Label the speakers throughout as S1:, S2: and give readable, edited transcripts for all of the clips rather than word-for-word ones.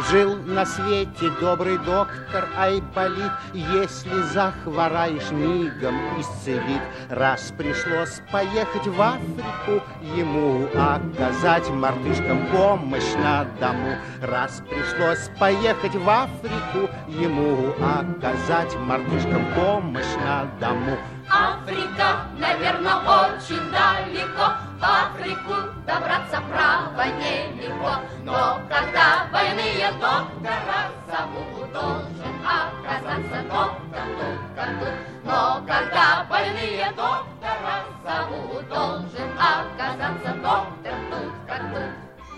S1: Жил на свете добрый доктор Айболит, если захвораешь, мигом исцелит. Раз пришлось поехать в Африку, ему оказать мартышкам помощь на дому. Раз пришлось поехать в Африку, ему оказать мартышкам помощь на дому.
S2: Африка, наверное, очень далеко, в Африку добраться право нелегко. Но когда больные доктора зовут, должен оказаться доктор тут как тут. Но когда больные доктора зовут, должен оказаться доктор тут как тут.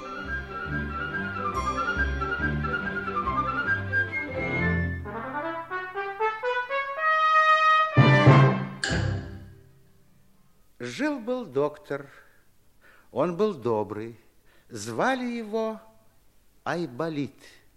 S1: Жил-был доктор, он был добрый, звали его Айболит.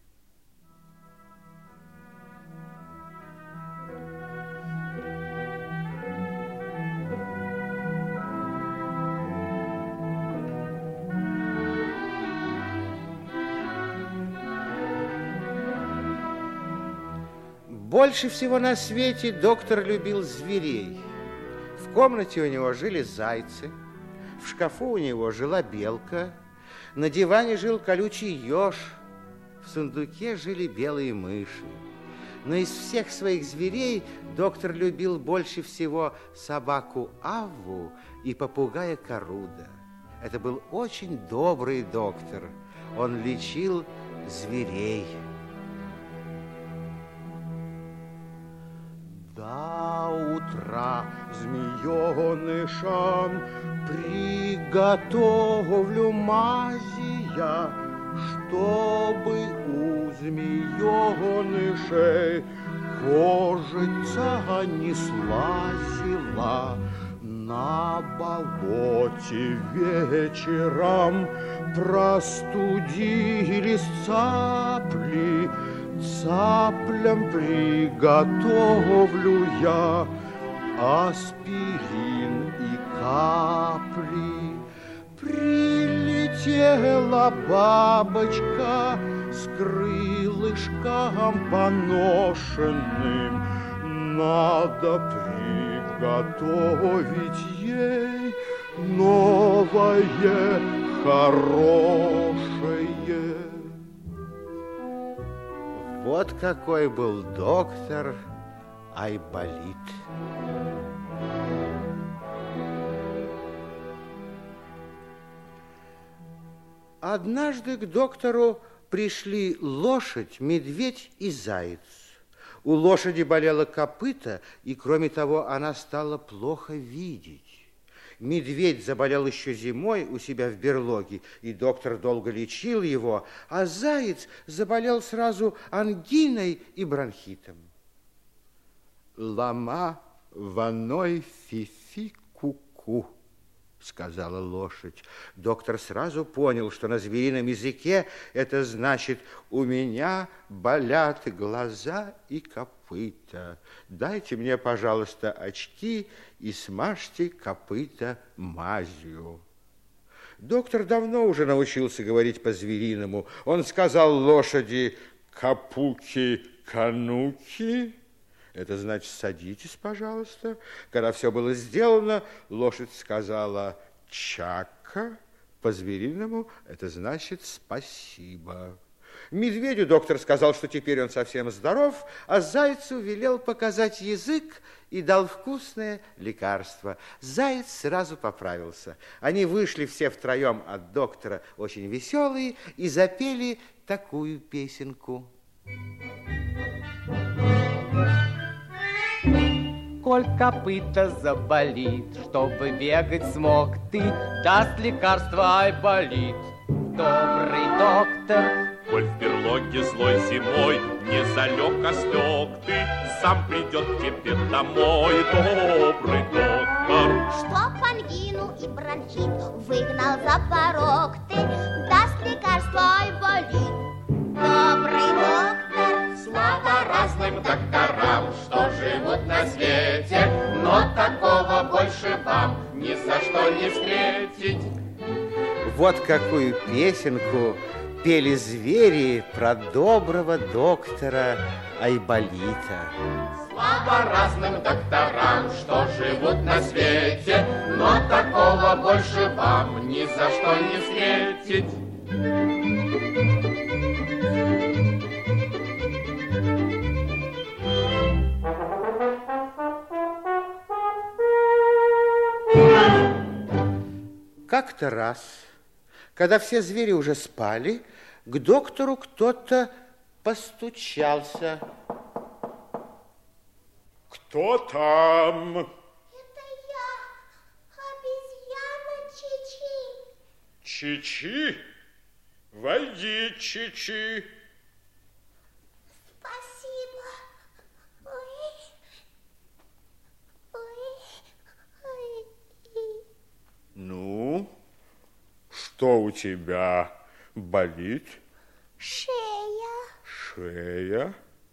S1: Больше всего на свете доктор любил зверей. В комнате у него жили зайцы, в шкафу у него жила белка, на диване жил колючий еж, в сундуке жили белые мыши. Но из всех своих зверей доктор любил больше всего собаку Авву и попугая Коруда. Это был очень добрый доктор. Он лечил зверей. До утра змеенышам приготовлю мази я, чтобы у змеенышей кожица не слазила. На болоте вечером простудились цапли, цаплям приготовлю я аспирин и капли. Прилетела бабочка с крылышком поношенным. Надо приготовить ей новое, хорошее. Вот какой был доктор Айболит. Однажды к доктору пришли лошадь, медведь и заяц. У лошади болело копыто, и, кроме того, она стала плохо видеть. Медведь заболел еще зимой у себя в берлоге, и доктор долго лечил его, а заяц заболел сразу ангиной и бронхитом. «Лама ваной фифи ку-ку», сказала лошадь. Доктор сразу понял, что на зверином языке это значит: «У меня болят глаза и копыта. Дайте мне, пожалуйста, очки и смажьте копыта мазью». Доктор давно уже научился говорить по-звериному. Он сказал лошади: «Капуки-кануки». Это значит: «Садитесь, пожалуйста». Когда все было сделано, лошадь сказала: «Чака». По-звериному это значит «спасибо». Медведю доктор сказал, что теперь он совсем здоров, а зайцу велел показать язык и дал вкусное лекарство. Заяц сразу поправился. Они вышли все втроем от доктора, очень веселые, и запели такую песенку.
S3: Коль копыта заболит, чтобы бегать смог ты, даст лекарство Айболит, добрый доктор.
S4: Коль в берлоге злой зимой не залег, а слег ты, сам придет тебе домой добрый доктор.
S5: Чтоб ангину и бронхит выгнал за порог ты, даст лекарство Айболит, добрый доктор.
S2: Слава разным докторам, что живут на свете, но такого больше вам ни за что не встретить.
S1: Вот какую песенку пели звери про доброго доктора Айболита.
S2: Слава разным докторам, что живут на свете, но такого больше вам ни за что не встретить.
S1: Как-то раз, когда все звери уже спали, к доктору кто-то постучался.
S4: Кто там?
S5: Это я, обезьяна Чичи.
S4: Чичи? Войди, Чичи.
S5: Спасибо. Ой. Ой. Ой.
S4: Ну, что у тебя болит?
S5: Шея.
S4: Шея?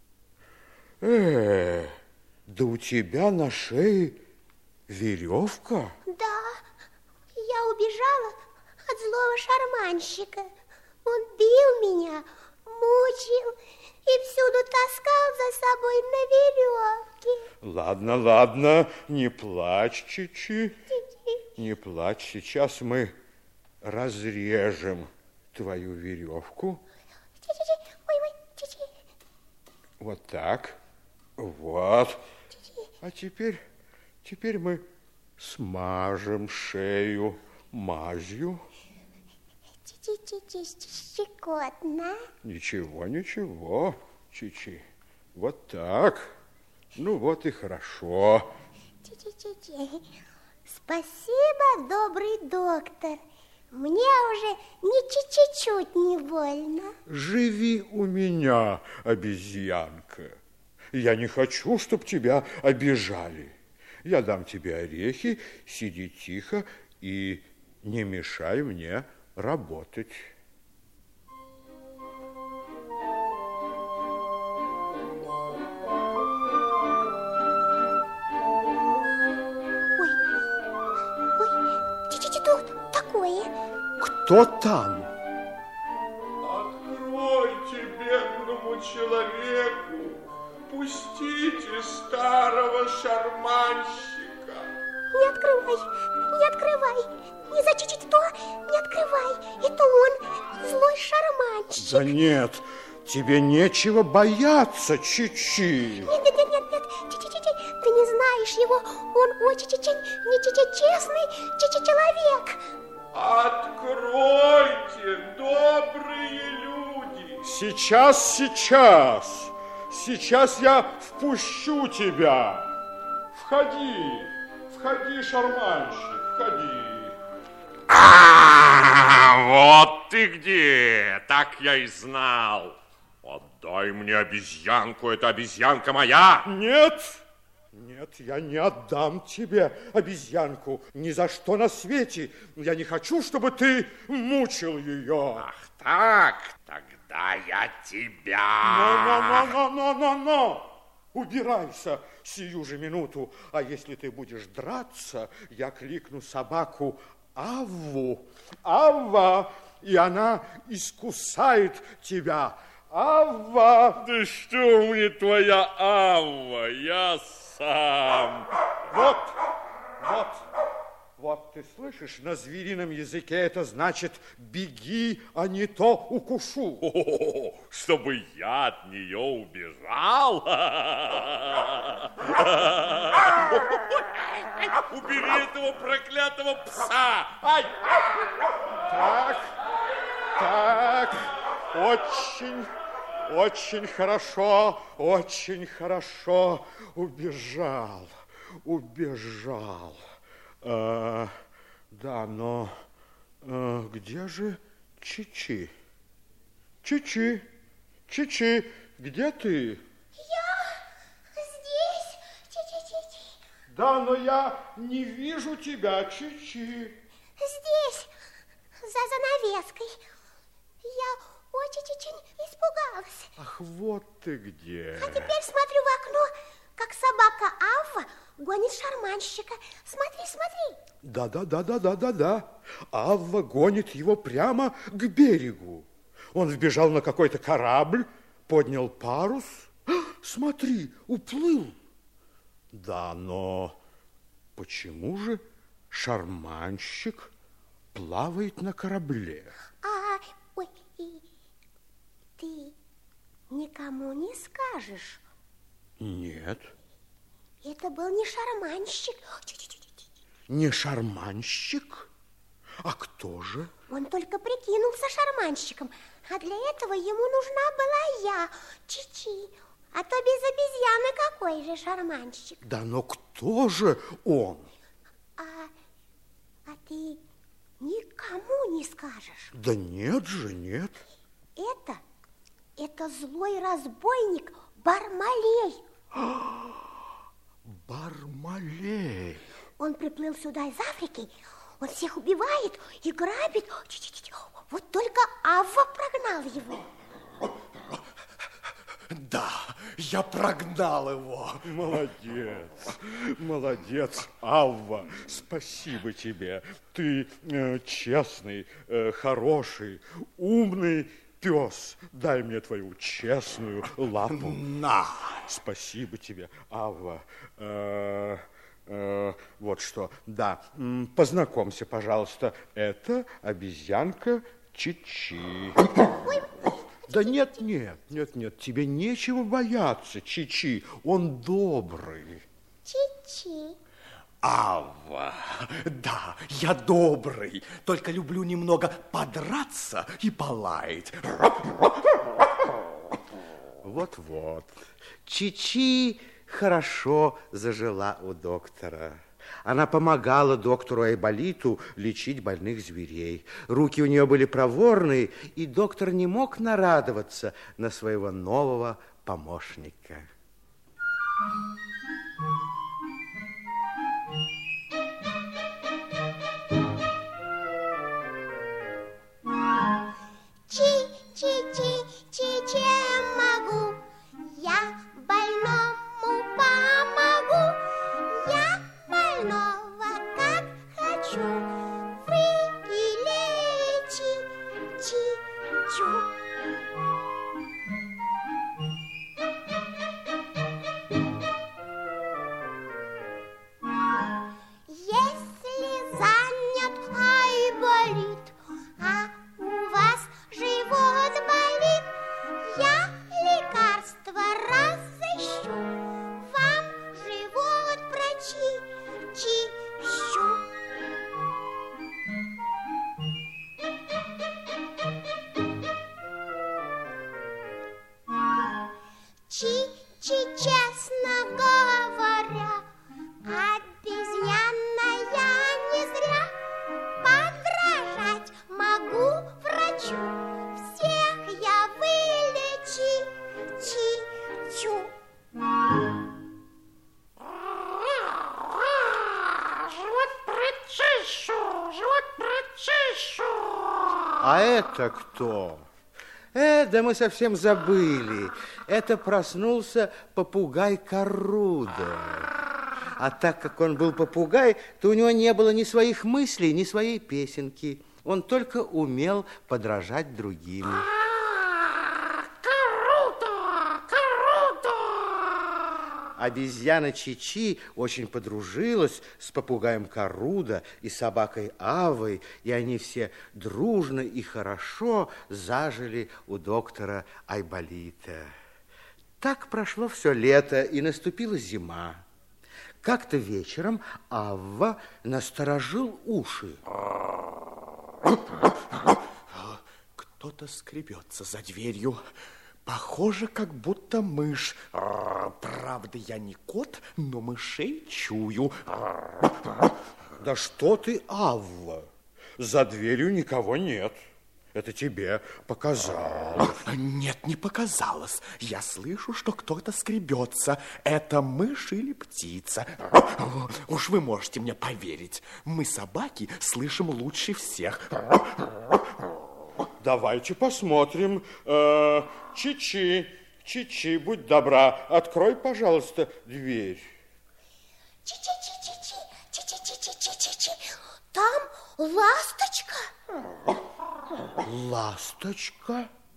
S1: Да у тебя на шее веревка?
S5: Да, я убежала от злого шарманщика. Он бил меня, мучил и всюду таскал за собой на веревке.
S1: Ладно, ладно, не плачь, Чичи. Не плачь, сейчас мы разрежем твою веревку. Вот так. Вот. А теперь мы смажем шею мазью.
S5: Щекотно.
S1: Ничего, ничего, Чичи. Вот так. Ну вот и хорошо.
S5: Спасибо, добрый доктор. Мне уже ни чуть-чуть не больно.
S1: Живи у меня, обезьянка. Я не хочу, чтобы тебя обижали. Я дам тебе орехи, сиди тихо и не мешай мне работать. Кто там?
S4: Откройте бедному человеку, пустите старого шарманщика.
S5: Не открывай, не открывай, не зачистить то, не открывай. Это он, злой шарманщик.
S1: Да нет, тебе нечего бояться, Чичи.
S5: Нет, ты не знаешь его, он очень честный человек.
S4: Откройте, добрые люди!
S1: Сейчас я впущу тебя. Входи, шарманщик, входи.
S4: Вот ты где! Так я и знал. Отдай мне обезьянку, это обезьянка моя.
S1: Нет, я не отдам тебе обезьянку ни за что на свете. Я не хочу, чтобы ты мучил ее.
S4: Ах так, тогда я тебя...
S1: Но! Убирайся сию же минуту. А если ты будешь драться, я кликну собаку Авву. Авва, и она искусает тебя. Авва!
S4: Да что мне твоя Авва? Я сам.
S1: Вот, ты слышишь, на зверином языке это значит «беги, а не то укушу».
S4: О, чтобы я от нее убежал? Убери этого проклятого пса! Ай!
S1: Так, очень хорошо, убежал. Да, но где же Чичи? Чичи, где ты?
S5: Я здесь.
S1: Да, но я не вижу тебя, Чичи.
S5: Здесь, за занавеской. Я очень испугалась.
S1: Ах, вот ты где.
S5: А теперь смотрю в окно, как собака Авва гонит шарманщика. Смотри.
S1: Да. Авва гонит его прямо к берегу. Он вбежал на какой-то корабль, поднял парус. Смотри, уплыл. Да, но почему же шарманщик плавает на корабле?
S5: Ой, ты никому не скажешь?
S1: Нет.
S5: Это был не шарманщик.
S1: Не шарманщик? А кто же?
S5: Он только прикинулся шарманщиком, а для этого ему нужна была я, Чичи. А то без обезьяны какой же шарманщик?
S1: Да, но кто же он?
S5: А ты никому не скажешь?
S1: Да нет же, нет.
S5: Это злой разбойник Бармалей.
S1: Бармалей.
S5: Он приплыл сюда из Африки, он всех убивает и грабит. Вот только Авва прогнал его.
S6: Да, я прогнал его.
S1: Молодец, молодец, Авва. Спасибо тебе. Ты честный, хороший, умный пес. Дай мне твою честную лапу.
S6: На.
S1: Спасибо тебе, Авва. Вот что, да, познакомься, пожалуйста. Это обезьянка Чичи. Да нет, тебе нечего бояться, Чичи. Он добрый.
S5: Чичи.
S6: Авва, да, я добрый, только люблю немного подраться и полаять.
S3: Вот-вот. Чичи хорошо зажила у доктора. Она помогала доктору Айболиту лечить больных зверей. Руки у нее были проворные, и доктор не мог нарадоваться на своего нового помощника.
S5: Чи-чи-чи, чем могу, я больному помогу. Я больного как хочу, вы и лечи, чи-чу. Если занят Айболит, а у вас живот болит, я лекарство разыщу, вам живот прочищу. Чи-чи, честно говоря, обезьяна я не зря. Подражать могу врачу, всех я вылечи, чи-чу. Живот прочищу.
S3: А это кто? Да мы совсем забыли. Это проснулся попугай Каруда. А так как он был попугай, то у него не было ни своих мыслей, ни своей песенки. Он только умел подражать другим. Обезьяна Чичи очень подружилась с попугаем Каруда и собакой Авой, и они все дружно и хорошо зажили у доктора Айболита. Так прошло все лето, и наступила зима. Как-то вечером Авва насторожил уши.
S6: Кто-то скребется за дверью. Похоже, как будто мышь. Правда, я не кот, но мышей чую.
S1: Да что ты, Авва? За дверью никого нет. Это тебе показалось.
S6: Нет, не показалось. Я слышу, что кто-то скребется. Это мышь или птица. Уж вы можете мне поверить. Мы, собаки, слышим лучше всех.
S1: Давайте посмотрим. Чичи, Чичи, будь добра, открой, пожалуйста, дверь.
S5: Чи-чи-чи-чи-чи, чи-чи-чи-чи-чи-чи. Там ласточка.
S1: Ласточка?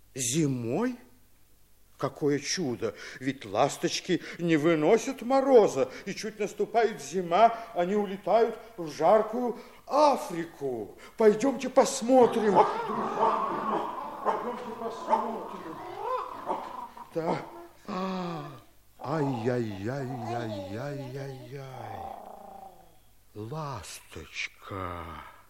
S1: Зимой? Какое чудо! Ведь ласточки не выносят мороза, и чуть наступает зима, они улетают в жаркую Африку. Пойдемте посмотрим. Пойдемте посмотрим. Да. Ай-яй-яй-яй-яй-яй-яй. Ласточка.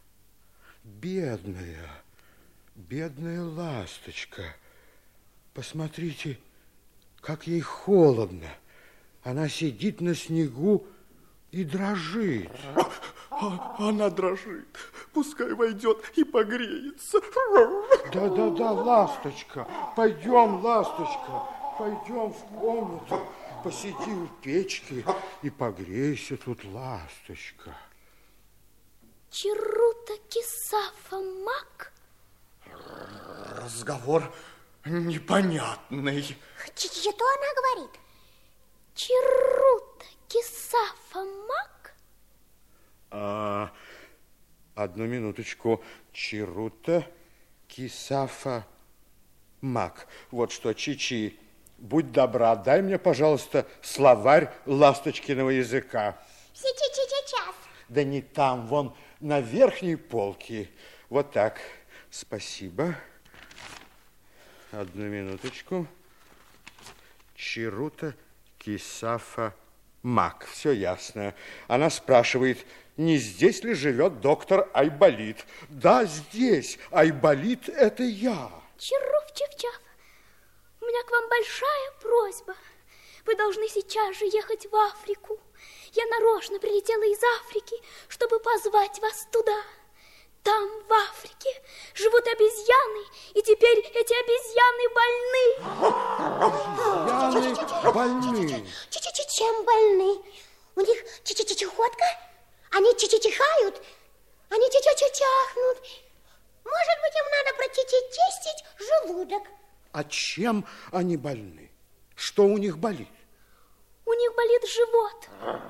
S1: Бедная, бедная ласточка. Посмотрите, как ей холодно. Она сидит на снегу и дрожит.
S6: Она дрожит. Пускай войдет и погреется.
S1: Да-да-да, ласточка. Пойдем, ласточка. Пойдем в комнату. Посиди у печки и погрейся тут, ласточка.
S7: Чарута Кисафа Мак?
S6: Разговор непонятный.
S5: Что она говорит?
S7: Чарута Кисафа Мак?
S1: Одну минуточку. Чарута Кисафа Мак. Вот что, Чичи, будь добра, дай мне, пожалуйста, словарь ласточкиного языка.
S5: Сейчас.
S1: Да не там, вон на верхней полке. Вот так. Спасибо. Одну минуточку. Чарута Кисафа Мак. Все ясно. Она спрашивает, не здесь ли живет доктор Айболит? Да, здесь. Айболит – это я.
S7: Чаруф-чав-чав, у меня к вам большая просьба. Вы должны сейчас же ехать в Африку. Я нарочно прилетела из Африки, чтобы позвать вас туда. Там, в Африке, живут обезьяны, и теперь эти обезьяны больны.
S1: Больны.
S5: Чем больны? У них чехотка? Они чихают? Они чахнут? Может быть, им надо прочистить желудок?
S1: А чем они больны? Что у них болит?
S7: У них болит живот.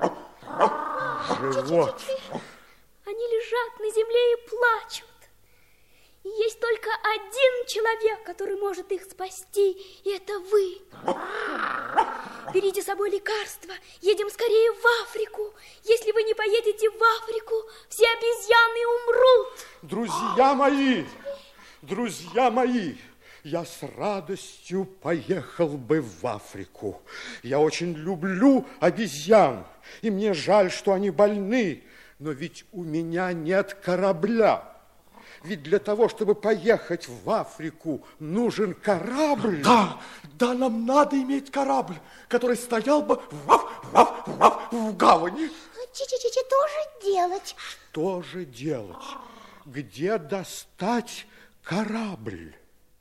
S1: Живот.
S7: Они лежат на земле и плачут. И есть только один человек, который может их спасти, и это вы. Берите с собой лекарства, едем скорее в Африку. Если вы не поедете в Африку, все обезьяны умрут.
S1: Друзья мои, я с радостью поехал бы в Африку. Я очень люблю обезьян, и мне жаль, что они больны. Но ведь у меня нет корабля. Ведь для того, чтобы поехать в Африку, нужен корабль.
S6: Да, нам надо иметь корабль, который стоял бы в гавани.
S5: Что же делать?
S1: Где достать корабль?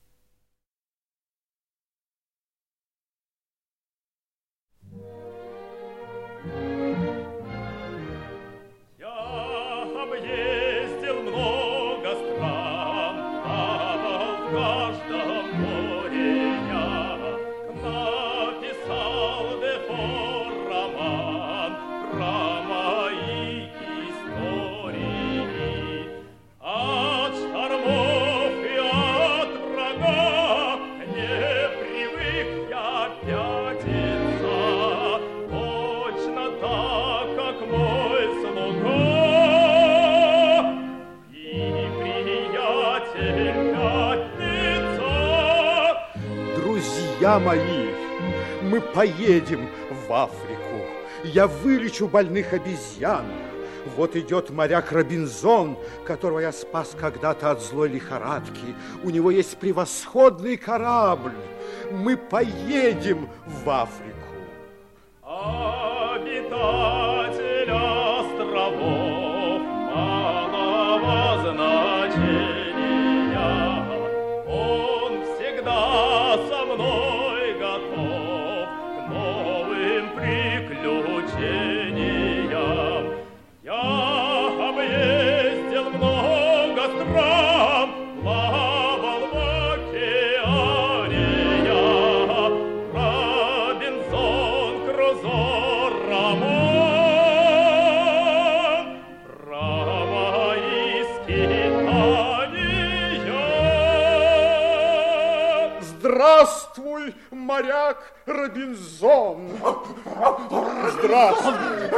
S1: Друзья мои, мы поедем в Африку. Я вылечу больных обезьян. Вот идет моряк Робинзон, которого я спас когда-то от злой лихорадки. У него есть превосходный корабль. Мы поедем в Африку.
S4: Обитатель островов малого значения, он всегда со мной готов к новым приключениям. Я объездил много стран, плавал в океане. Робинзон
S1: Здравствуй, моряк Робинзон. Здравствуй.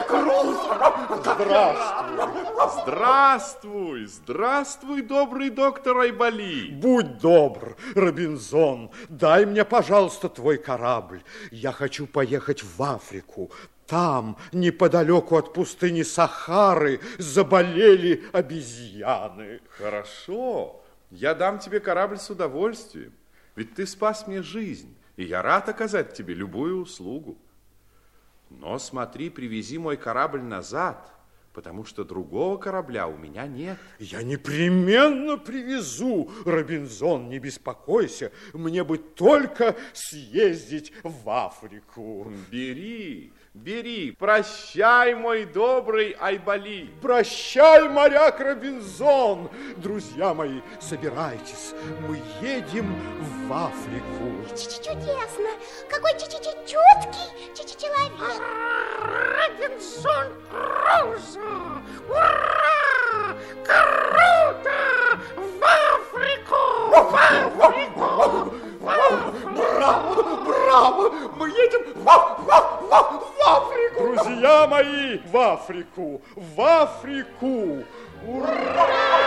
S4: Здравствуй, здравствуй, добрый доктор Айболи.
S1: Будь добр, Робинзон, дай мне, пожалуйста, твой корабль. Я хочу поехать в Африку. Там, неподалеку от пустыни Сахары, заболели обезьяны.
S4: Хорошо, я дам тебе корабль с удовольствием. Ведь ты спас мне жизнь, и я рад оказать тебе любую услугу. Но смотри, привези мой корабль назад, потому что другого корабля у меня нет.
S1: Я непременно привезу, Робинзон, не беспокойся. Мне бы только съездить в Африку.
S4: Бери, бери. Прощай, мой добрый Айболи.
S1: Прощай, моряк Робинзон. Друзья мои, собирайтесь. Мы едем в Африку.
S5: Чудесно. Какой чуткий человек.
S8: Робинзон Крузо! Ура! Круто! В Африку! В Африку!
S1: Браво! Браво! Мы едем в Африку! Друзья мои, в Африку! В Африку! Ура!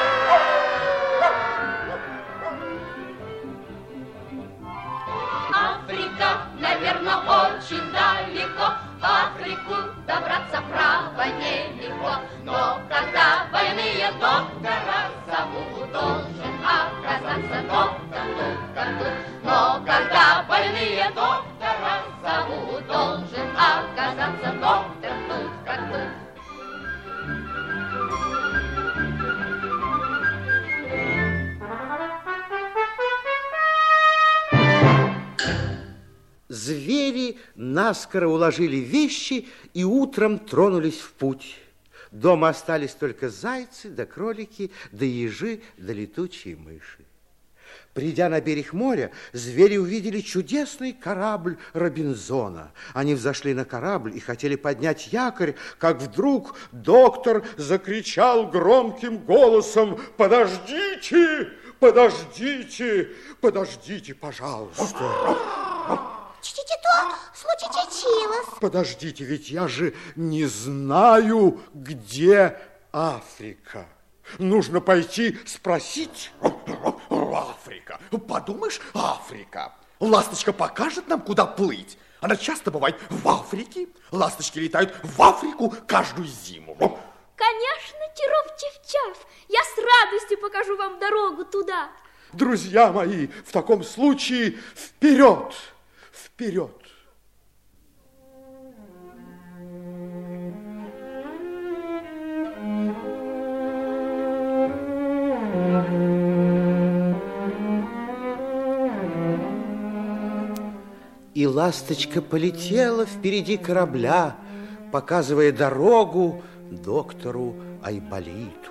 S2: Африка, наверное, очень далеко. В Африку добраться, право, нелегко. Но когда больные доктора зовут, должен оказаться доктор тут. Но когда больные доктора зовут, должен оказаться доктор тут, как тут.
S3: Звери наскоро уложили вещи и утром тронулись в путь. Дома остались только зайцы, да кролики, да ежи, да летучие мыши. Придя на берег моря, звери увидели чудесный корабль Робинзона. Они взошли на корабль и хотели поднять якорь, как вдруг доктор закричал громким голосом: «Подождите, подождите, подождите, пожалуйста!»
S5: Что случилось?
S1: Подождите, ведь я же не знаю, где Африка. Нужно пойти спросить.
S6: Африка. Подумаешь, Африка. Ласточка покажет нам, куда плыть. Она часто бывает в Африке. Ласточки летают в Африку каждую зиму.
S7: Конечно, Чиров-Чивчав. Я с радостью покажу вам дорогу туда.
S1: Друзья мои, в таком случае вперед! Вперед!
S3: И ласточка полетела впереди корабля, показывая дорогу доктору Айболиту.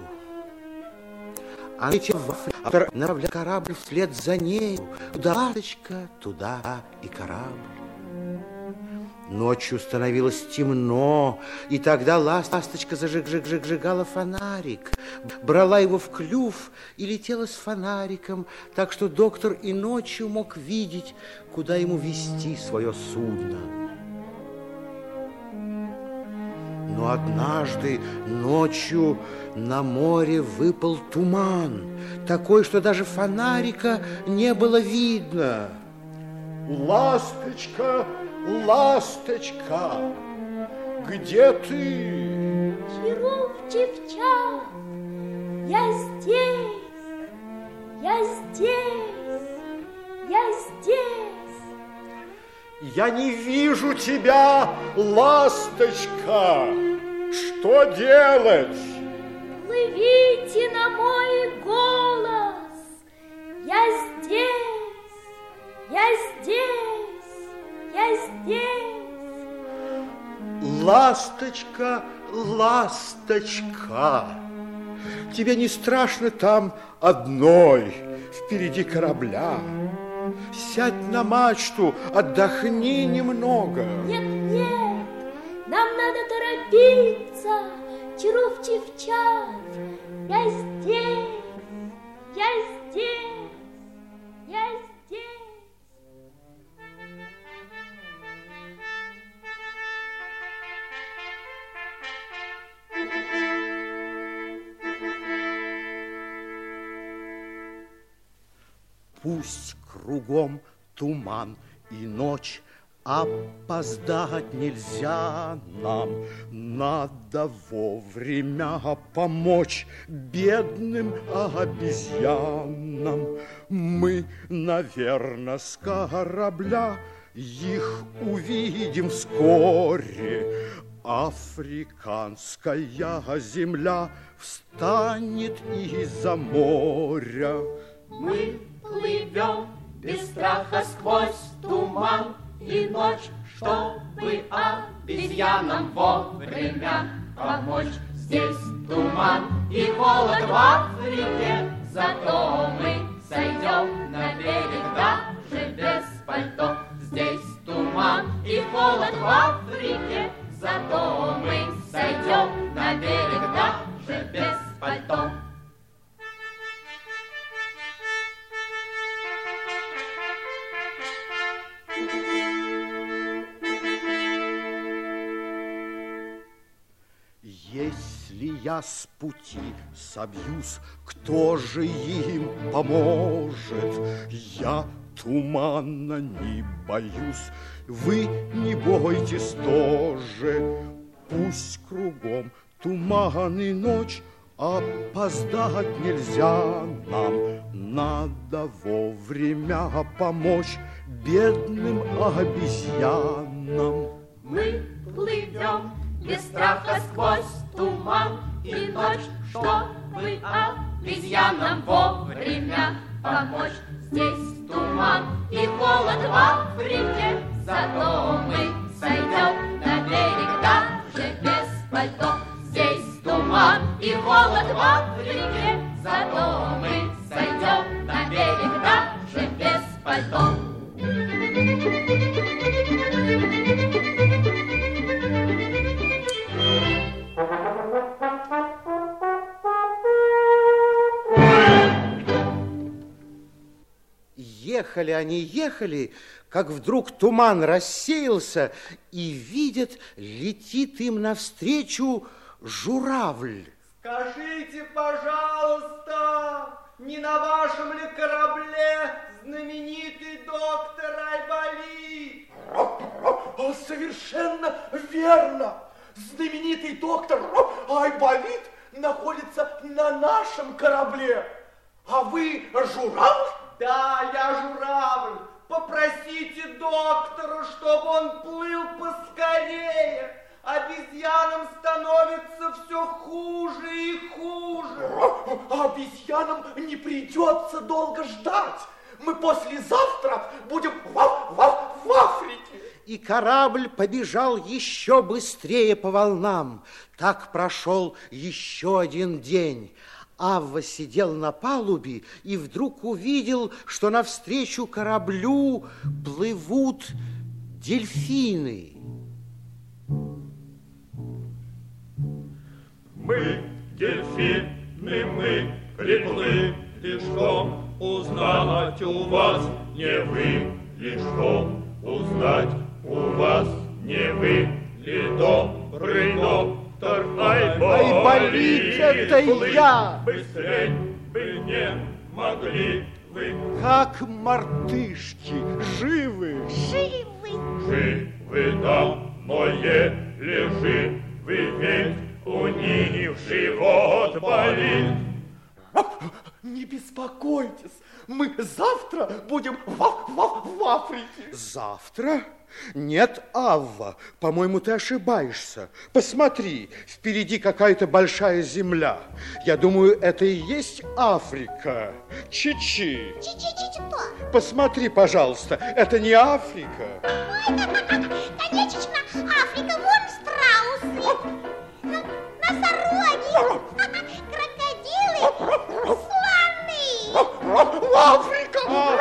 S3: А летел в Африку, направляя корабль вслед за нею. Туда ласточка, туда и корабль. Ночью становилось темно, и тогда ласточка зажигала фонарик, брала его в клюв и летела с фонариком, так что доктор и ночью мог видеть, куда ему вести свое судно. Но однажды ночью на море выпал туман, такой, что даже фонарика не было видно.
S1: Ласточка, ласточка, где ты?
S7: Чиров-Чивчав, я здесь, я здесь, я здесь.
S1: Я не вижу тебя, ласточка. Что делать?
S7: Плывите на мой голос. Я здесь, я здесь, я здесь.
S1: Ласточка, ласточка, тебе не страшно там одной впереди корабля? Сядь на мачту, отдохни немного.
S7: Нет, нет, нам надо торопиться, Чиров-Чивчав. Я здесь, я здесь, я здесь.
S3: Пусть кругом туман и ночь, опоздать нельзя нам. Надо вовремя помочь бедным обезьянам. Мы, наверно, с корабля их увидим вскоре. Африканская земля встанет из-за моря.
S2: Мы плывем без страха сквозь туман и ночь, чтобы обезьянам вовремя помочь. Здесь туман и холод в Африке, зато мы сойдем на берег даже без пальто. Здесь туман и холод в Африке, зато мы сойдем на берег даже без пальто.
S3: Если я с пути собьюсь, кто же им поможет? Я тумана не боюсь, вы не бойтесь тоже. Пусть кругом туман и ночь, опоздать нельзя нам. Надо вовремя помочь бедным обезьянам.
S2: Мы плывем без страха сквозь туман и ночь, чтобы обезьянам вовремя помочь. Здесь туман и холод в Африке, зато мы сойдем на берег даже без пальто. Здесь туман и холод в Африке, зато мы сойдем на берег даже без пальто.
S3: Ехали они, ехали, как вдруг туман рассеялся, и видят, летит им навстречу журавль.
S9: Скажите, пожалуйста, не на вашем ли корабле знаменитый доктор Айболит?
S6: Совершенно верно. Знаменитый доктор Айболит находится на нашем корабле. А вы журавль?
S9: Да, я журавль. Попросите доктора, чтобы он плыл поскорее. Обезьянам становится все хуже и хуже.
S6: Обезьянам не придется долго ждать. Мы послезавтра будем в Африке.
S3: И корабль побежал еще быстрее по волнам. Так прошел еще один день. Авва сидел на палубе и вдруг увидел, что навстречу кораблю плывут дельфины.
S10: Мы, дельфины, мы приплыли, что узнать у вас не вы, лишь что узнать у вас не вы, ли добрый доктор Айболит,
S3: это я!
S10: Быстрей бы не могли вы.
S3: Как мартышки, живы?
S5: Живы.
S10: Живы, да, но еле живы, ведь у них живот болит.
S6: Не беспокойтесь, мы завтра будем в Африке.
S3: Завтра? Нет, Авва, по-моему, ты ошибаешься. Посмотри, впереди какая-то большая земля. Я думаю, это и есть Африка. Чичи.
S5: Чичи-чичи-то.
S3: Посмотри, пожалуйста, это не Африка.
S5: Ой, конечно, Африка, вон страусы, носороги, крокодилы, слоны.
S6: Африка!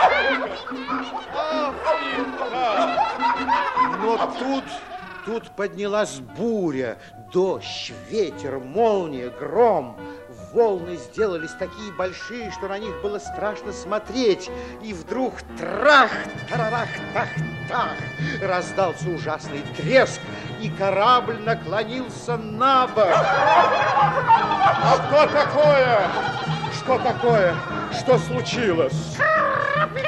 S3: Но тут поднялась буря, дождь, ветер, молния, гром. Волны сделались такие большие, что на них было страшно смотреть. И вдруг трах, тарарах, тах, тах, раздался ужасный треск, и корабль наклонился на бок.
S1: Что такое? Что такое? Что случилось?
S5: Корабль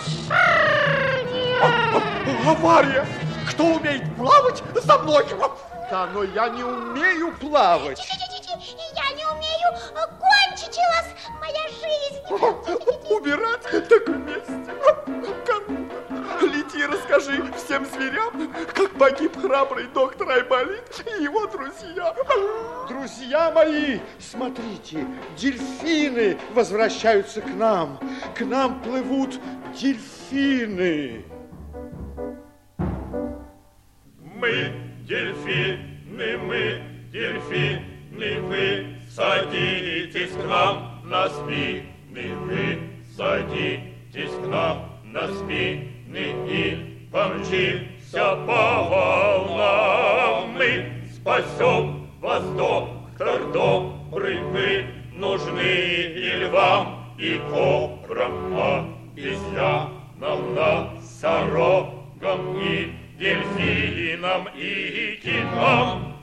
S6: Авария! Кто умеет плавать, за мной!
S1: Да, но я не умею плавать.
S5: Я не умею, кончилась моя жизнь.
S6: Убирать так вместе. Лети, расскажи всем зверям, как погиб храбрый доктор Айболит и его друзья.
S1: Друзья мои, смотрите, дельфины возвращаются к нам. К нам плывут дельфины.
S10: Мы дельфины, вы садитесь к нам на спины, вы садитесь к нам на спины и помчимся по волнам. Мы спасем вас, доктор добрый, мы нужны и львам, и кобрам, обезьянам, носорогам, и дельфинам, и китам.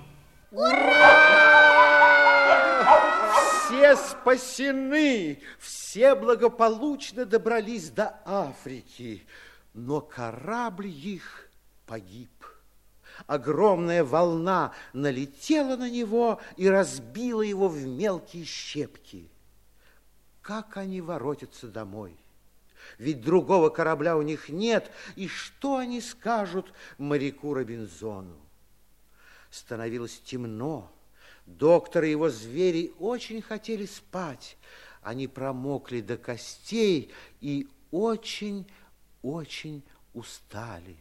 S1: Все спасены, все благополучно добрались до Африки, но корабль их погиб. Огромная волна налетела на него и разбила его в мелкие щепки. Как они воротятся домой? Ведь другого корабля у них нет, и что они скажут моряку Робинзону? Становилось темно. Доктор и его звери очень хотели спать. Они промокли до костей и очень-очень устали.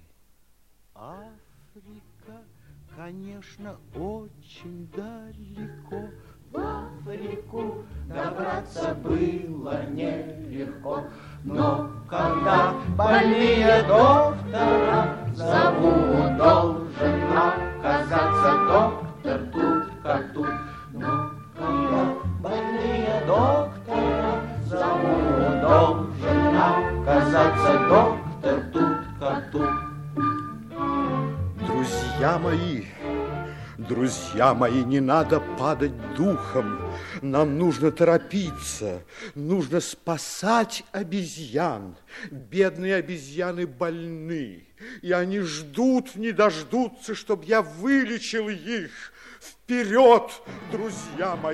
S1: Африка, конечно, очень далеко.
S11: В Африку добраться было нелегко, но когда больные доктора зовут, должен оказаться доктор тут как тут. Но когда больные доктора зовут, должен оказаться доктор тут как тут.
S1: Друзья мои, не надо падать духом. Нам нужно торопиться, нужно спасать обезьян. Бедные обезьяны больны, и они ждут, не дождутся, чтобы я вылечил их. Вперед, друзья мои!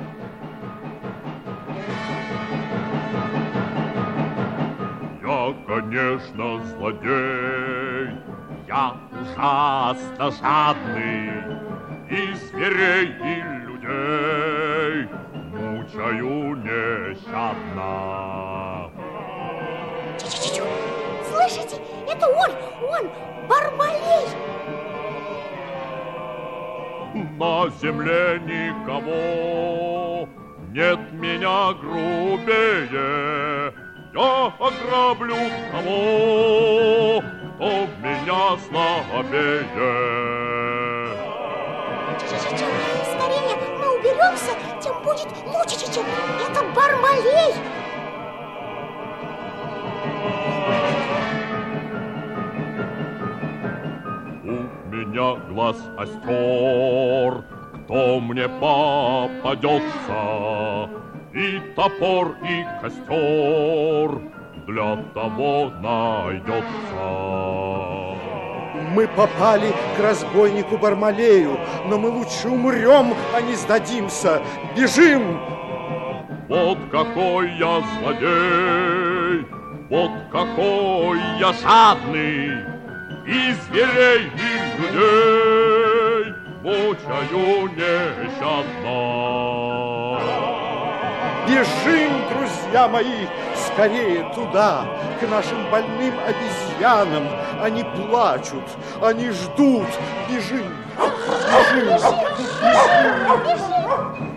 S10: Я, конечно, злодей, я ужасно жадный, и зверей, и людей мучаю нещадно.
S5: Чу-чу-чу-чу. Слышите, это он, Бармалей.
S10: На земле никого нет меня грубее. Я ограблю того, кто в меня слабее.
S5: Скорее мы уберемся, тем будет лучше. Это Бармалей.
S10: У меня глаз остер, кто мне попадется, и топор, и костер для того найдется.
S1: Мы попали к разбойнику Бармалею, но мы лучше умрем, а не сдадимся. Бежим!
S10: Вот какой я злодей, вот какой я жадный, и зверей, и людей мучаю нещадно.
S1: Бежим, друзья мои, скорее туда, к нашим больным обезьянам. Они плачут, они ждут. Бежим, бежим, бежим.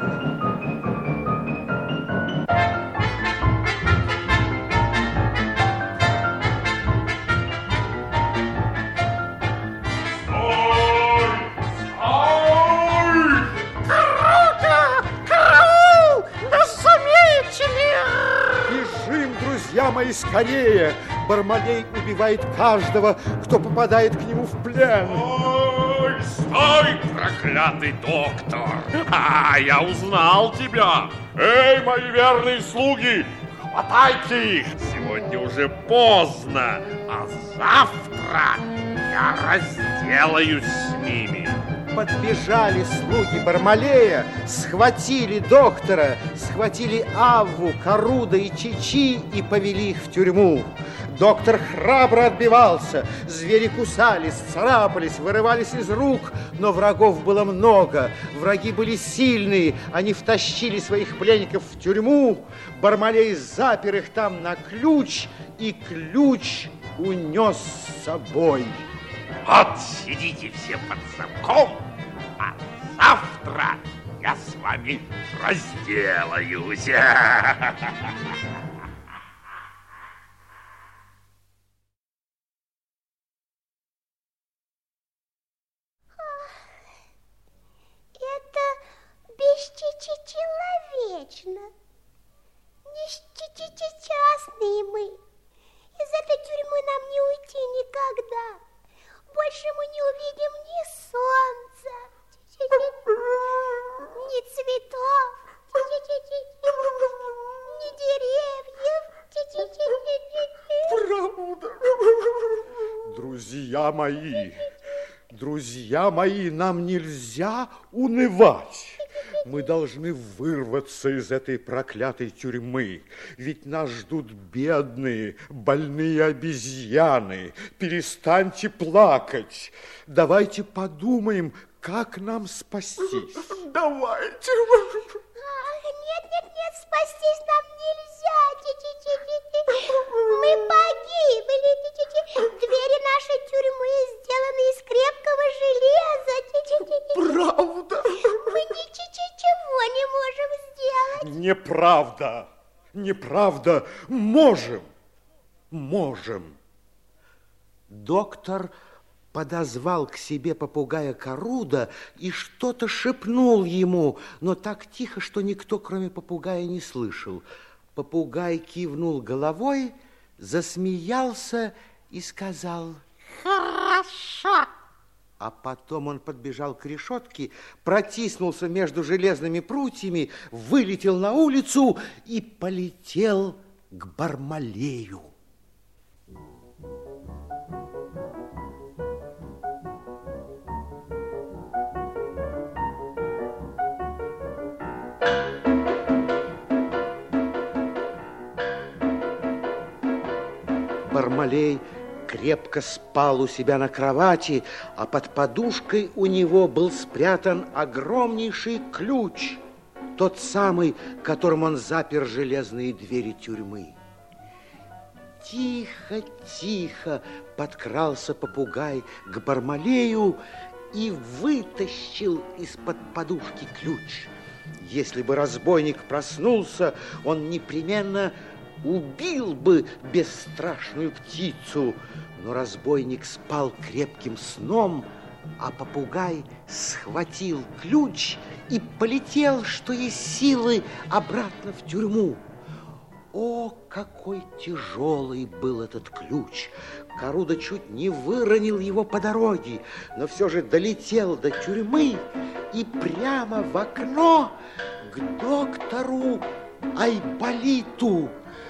S1: Друзья мои, скорее! Бармалей убивает каждого, кто попадает к нему в плен.
S10: Ой, стой, проклятый доктор! Я узнал тебя! Эй, мои верные слуги, хватайте их! сегодня уже поздно, а завтра я разделаюсь с ними.
S3: Подбежали слуги Бармалея, схватили доктора, схватили Авву, Каруда и Чичи и повели их в тюрьму. Доктор храбро отбивался, звери кусались, царапались, вырывались из рук, но врагов было много, враги были сильные, они втащили своих пленников в тюрьму, Бармалей запер их там на ключ, и ключ унес с собой.
S10: Вот сидите все под замком, а завтра я с вами разделаюсь.
S5: Это бесчеловечно. Несчастные мы. Из этой тюрьмы нам не уйти никогда. Больше мы не увидим ни солнца, ни цветов, ни деревьев.
S1: Правда. Друзья мои, нам нельзя унывать. Мы должны вырваться из этой проклятой тюрьмы, ведь нас ждут бедные, больные обезьяны. Перестаньте плакать. Давайте подумаем, как нам спастись.
S6: Давайте.
S5: Нет, спастись нам нельзя. Мы погибли. Двери нашей тюрьмы сделаны из крепкого железа.
S6: Правда?
S5: Мы ничего не можем сделать.
S1: Неправда. Можем. Доктор подозвал к себе попугая Каруда и что-то шепнул ему, но так тихо, что никто, кроме попугая, не слышал. Попугай кивнул головой, засмеялся и сказал:
S8: «Хорошо».
S3: А потом он подбежал к решетке, протиснулся между железными прутьями, вылетел на улицу и полетел к Бармалею. Бармалей крепко спал у себя на кровати, а под подушкой у него был спрятан огромнейший ключ, тот самый, которым он запер железные двери тюрьмы. Тихо подкрался попугай к Бармалею и вытащил из-под подушки ключ. Если бы разбойник проснулся, он непременно убил бы бесстрашную птицу, но разбойник спал крепким сном, а попугай схватил ключ и полетел, что есть силы, обратно в тюрьму. О, какой тяжелый был этот ключ! Каруда чуть не выронил его по дороге, но все же долетел до тюрьмы и прямо в окно к доктору Айболиту.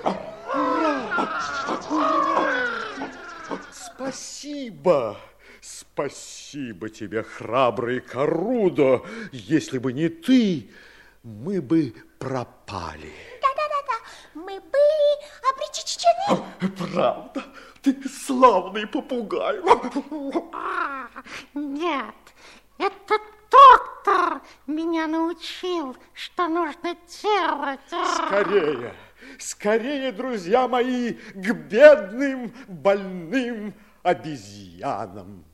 S3: Спасибо тебе, храбрый Карудо. Если бы не ты, мы бы пропали.
S5: Да, мы были обречены.
S6: Правда? Ты славный попугай.
S8: Нет, это доктор меня научил, что нужно делать.
S1: Скорее, друзья мои, к бедным, больным обезьянам.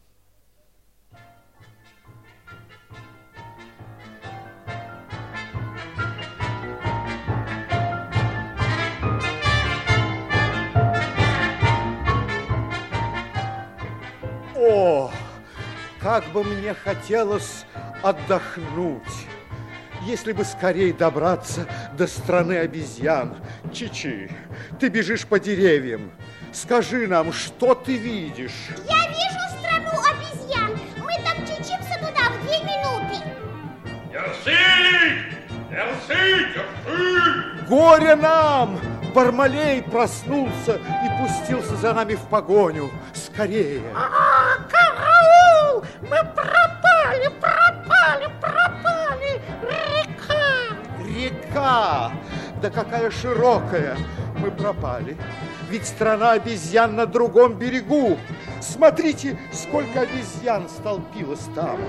S1: О, как бы мне хотелось отдохнуть, если бы скорее добраться до страны обезьян. Чичи, ты бежишь по деревьям. Скажи нам, что ты видишь?
S5: Я вижу страну обезьян. Мы там мчимся туда в 2 минуты.
S10: Держи! Горе нам!
S3: Бармалей проснулся и пустился за нами в погоню. Скорее!
S8: Караул! Мы пропали!
S3: Река! Да какая широкая! Мы пропали. Ведь страна обезьян на другом берегу. Смотрите, сколько обезьян столпилось там.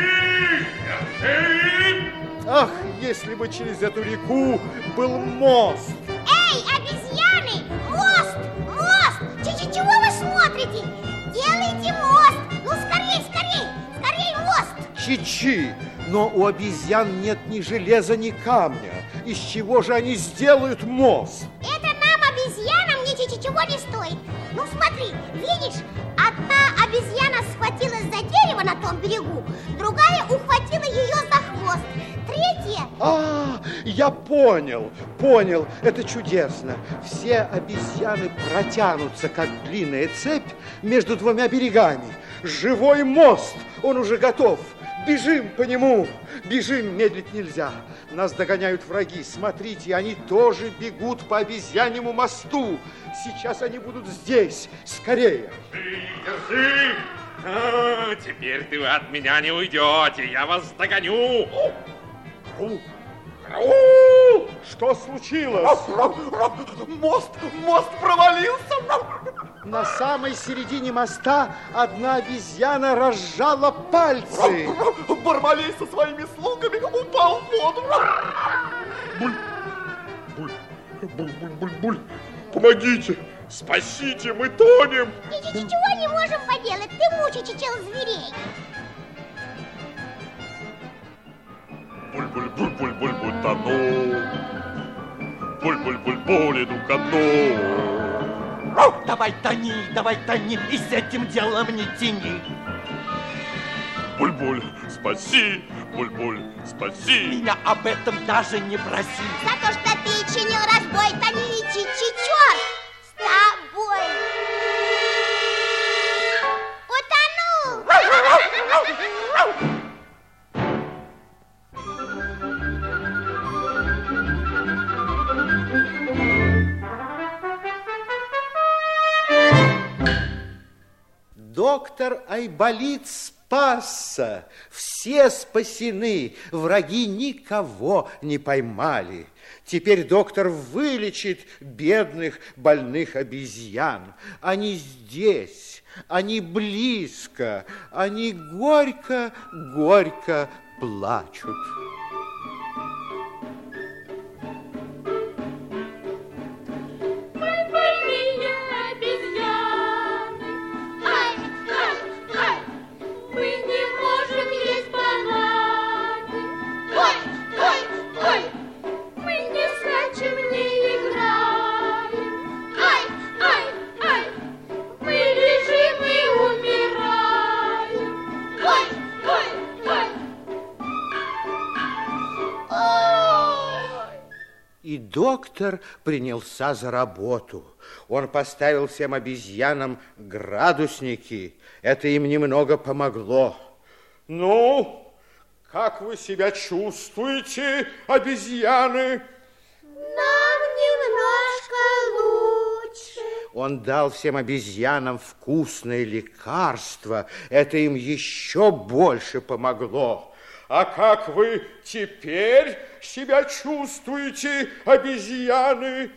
S3: Ах, если бы через эту реку был мост!
S5: Эй, обезьяны! Мост! Чего вы смотрите? Делайте мост! Ну, скорей мост!
S3: Чичи! Но у обезьян нет ни железа, ни камня. Из чего же они сделают мост?
S5: Это нам, обезьянам, ничего не стоит. Ну, смотри, видишь, одна обезьяна схватилась за дерево на том берегу, другая ухватила ее за хвост, третья...
S3: Я понял, это чудесно. Все обезьяны протянутся, как длинная цепь, между двумя берегами. Живой мост, он уже готов. Бежим по нему, бежим, медлить нельзя. Нас догоняют враги, смотрите, они тоже бегут по обезьяньему мосту. Сейчас они будут здесь, скорее.
S10: Держи! Теперь ты от меня не уйдете, я вас догоню.
S3: Что случилось?
S6: Мост провалился.
S3: На самой середине моста одна обезьяна разжала пальцы.
S6: Бармалей со своими слугами упал в воду.
S10: Буль, помогите, спасите, мы тонем.
S5: Ничего не можем поделать, ты мучичил зверей.
S10: Буль, тону. Буль, иду ко дну.
S9: Давай тони, и с этим делом не тяни.
S10: Буль, спаси, спаси.
S9: Меня об этом даже не проси.
S5: За то, что ты чинил разбой, тони, черт с тобой. Утонул.
S3: Доктор Айболит спасся. Все спасены. Враги никого не поймали. Теперь доктор вылечит бедных больных обезьян. Они здесь, они близко, они горько плачут. И доктор принялся за работу. Он поставил всем обезьянам градусники. Это им немного помогло. Ну, как вы себя чувствуете, обезьяны?
S5: Нам немножко лучше.
S3: Он дал всем обезьянам вкусное лекарство. Это им еще больше помогло. А как вы теперь себя чувствуете, обезьяны?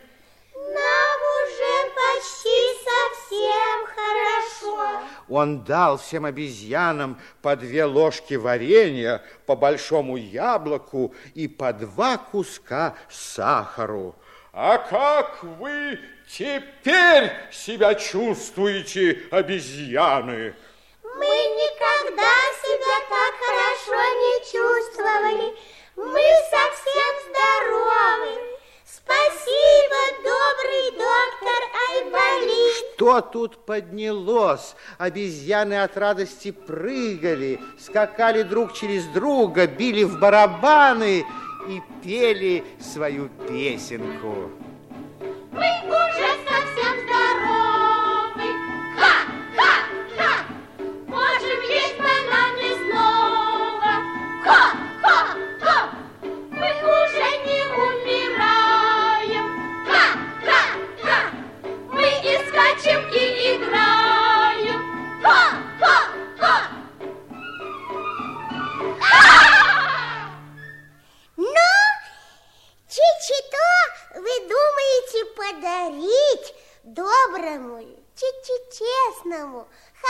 S5: Нам уже почти совсем хорошо.
S3: Он дал всем обезьянам по 2 ложки варенья, по большому яблоку и по 2 куска сахару. А как вы теперь себя чувствуете, обезьяны?
S5: Мы никогда себя так хорошо не чувствовали. Мы совсем здоровы. Спасибо, добрый доктор Айболит.
S3: Что тут поднялось? Обезьяны от радости прыгали, скакали друг через друга, били в барабаны и пели свою песенку.
S5: Мы уже совсем здоровы. Ха-ха-ха! Можем есть бананы снова. Ха-ха-ха! Мы уже не умираем. Ха-ха!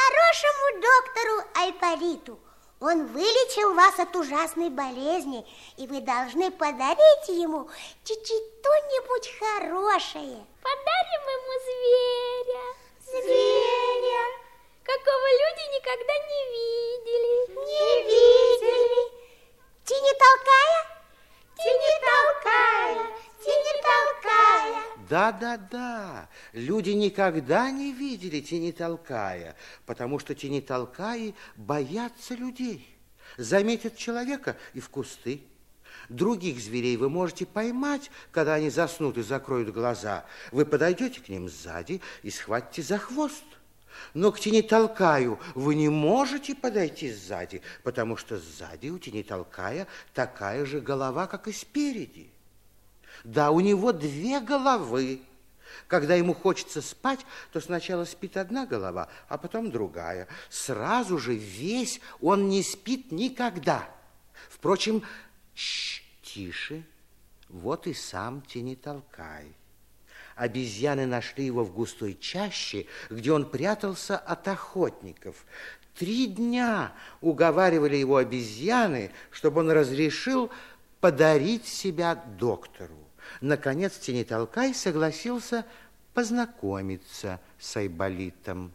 S5: хорошему доктору Айполиту. Он вылечил вас от ужасной болезни, и вы должны подарить ему чуть-чуть что-нибудь хорошее.
S7: Подарим ему зверя.
S5: Зверя.
S7: Какого люди никогда не видели.
S5: Не видели. Тени-толкая? Тени-толкая, тени-толкая.
S3: Да-да-да, люди никогда не видели тени-толкая, потому что тени-толкаи боятся людей. Заметят человека и в кусты. Других зверей вы можете поймать, когда они заснут и закроют глаза. Вы подойдете к ним сзади и схватите за хвост. Но к тени-толкаю вы не можете подойти сзади, потому что сзади у тени-толкая такая же голова, как и спереди. Да, у него две головы. Когда ему хочется спать, то сначала спит одна голова, а потом другая. Сразу же весь он не спит никогда. Впрочем, тише, вот и сам тени-толкай. Обезьяны нашли его в густой чаще, где он прятался от охотников. 3 дня уговаривали его обезьяны, чтобы он разрешил подарить себя доктору. Наконец тени-толкай согласился познакомиться с Айболитом.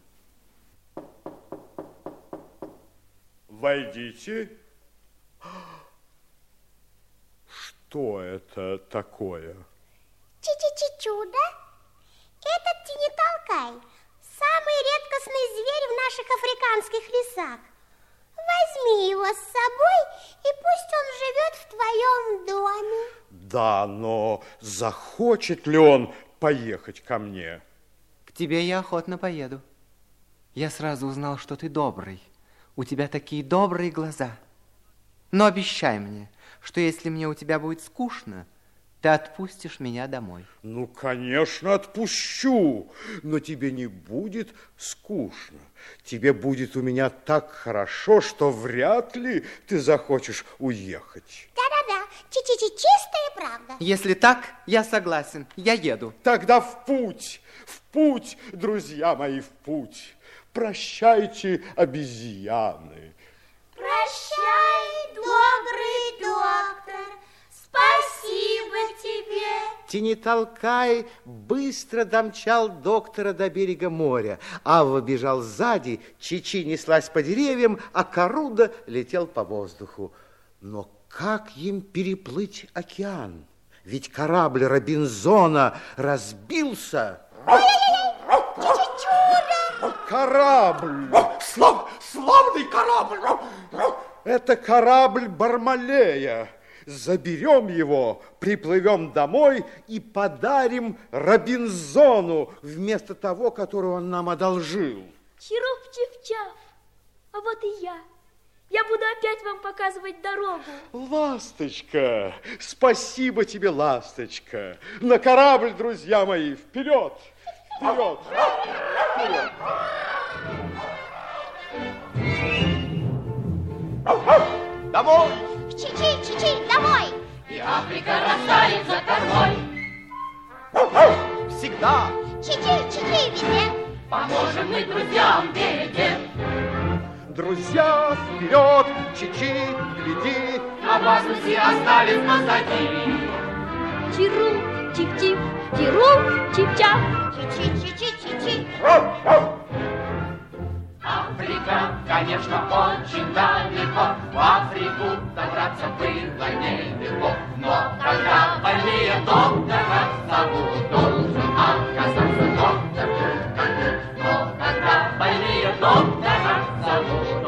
S1: Войдите. Что это такое?
S5: Чудо. Этот тени-толкай самый редкостный зверь в наших африканских лесах. Возьми его с собой, и пусть он живет в твоем доме.
S1: Да, но захочет ли он поехать ко мне?
S12: К тебе я охотно поеду. Я сразу узнал, что ты добрый. У тебя такие добрые глаза. Но обещай мне, что если мне у тебя будет скучно, ты отпустишь меня домой.
S1: Ну, конечно, отпущу, но тебе не будет скучно. Тебе будет у меня так хорошо, что вряд ли ты захочешь уехать.
S5: Да-да-да, чистая правда.
S12: Если так, я согласен, я еду.
S1: Тогда в путь, друзья мои, в путь. Прощайте, обезьяны.
S5: Прощай, добрый доктор. Спасибо тебе.
S3: Тени-толкай быстро домчал доктора до берега моря. Авва бежал сзади, Чичи неслась по деревьям, а Каруда летел по воздуху. Но как им переплыть океан? Ведь корабль Робинзона разбился.
S5: Чудо!
S1: Корабль!
S6: Славный корабль!
S1: Это корабль Бармалея. Заберем его, приплывем домой и подарим Робинзону вместо того, которого он нам одолжил.
S7: Чируп-чип-чап, а вот и я. Я буду опять вам показывать дорогу.
S1: Ласточка, спасибо тебе, ласточка. На корабль, друзья мои, вперед! Вперед! Вперед!
S9: Домой!
S5: Чичи, домой!
S2: И Африка растает за кормой.
S9: Всегда!
S5: Чичи, везде!
S2: Поможем мы друзьям в береге.
S1: Друзья, вперед! Чичи, гляди!
S2: Опасности остались позади.
S7: Чиру-чип-чип, чиру-чип-чап.
S5: Чичи.
S2: Африка, конечно, очень далеко. В Африку добраться было нелегко. Но когда больные доктора зовут, должен оказаться доктор. Но когда больные доктора зовут,